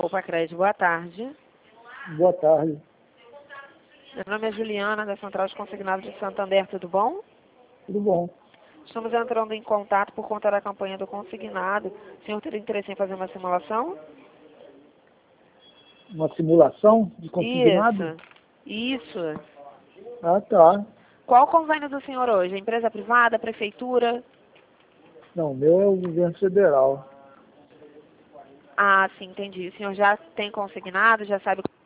Copa Crédito, boa tarde. Boa tarde. Meu nome é Juliana, da Central de Consignados de Santander, tudo bom? Tudo bom? Estamos entrando em contato por conta da campanha do consignado. O senhor teria interesse em fazer uma simulação? Uma simulação de consignado? Isso. Ah, tá. Qual o convênio do senhor hoje? Empresa privada, prefeitura? Não, o meu é o governo federal. Ah, sim, entendi. O senhor já tem consignado, já sabe